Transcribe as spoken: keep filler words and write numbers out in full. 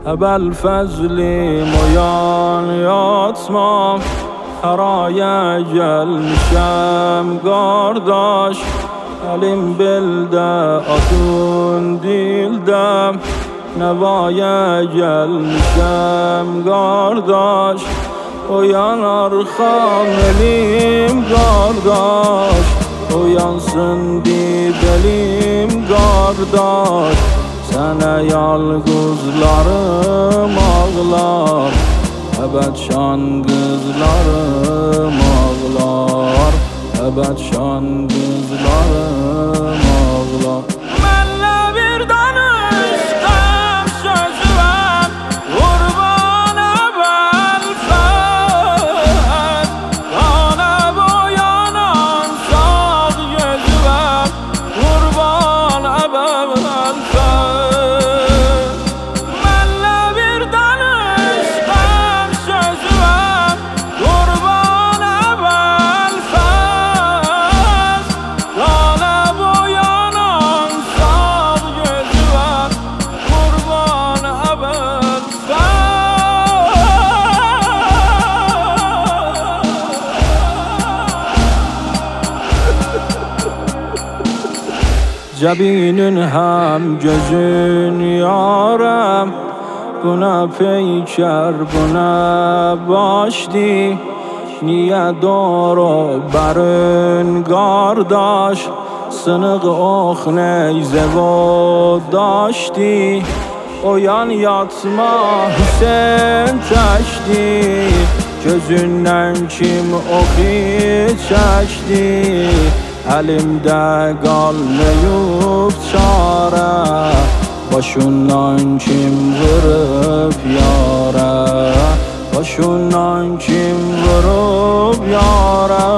ابوالفضلی مویان یاتما هرای گل میشم گارداش علیم بلده آتون دیلدم نوای گل میشم گارداش اویان arxamelim qardaş Uyansın didelim qardaş Sənə yalqızlarım ağlar Əbədşan qızlarım ağlar Əbədşan qızlarım ağlar Mənlə bir danış qəm sözü var Qurban əbəlfəz Qana boyanan sağ gözü var Qurban əbəlfəz Mənlə bir danış qəm sözü var Qurban əbəlfəz Qana boyanan sağ gözü var Qurban əbəlfəz Cəbinin həm gözün yarəm Buna peykər, buna başdi Niyə doğru bərün qardaş Sınıq ox neyzə o daşdi Oyan yatma Hüseyin çəkdi Gözündən kim oxi çəkdi Əlimdə qalmayıb çarə Başından kim vurub yarə Başından kim vurub yarə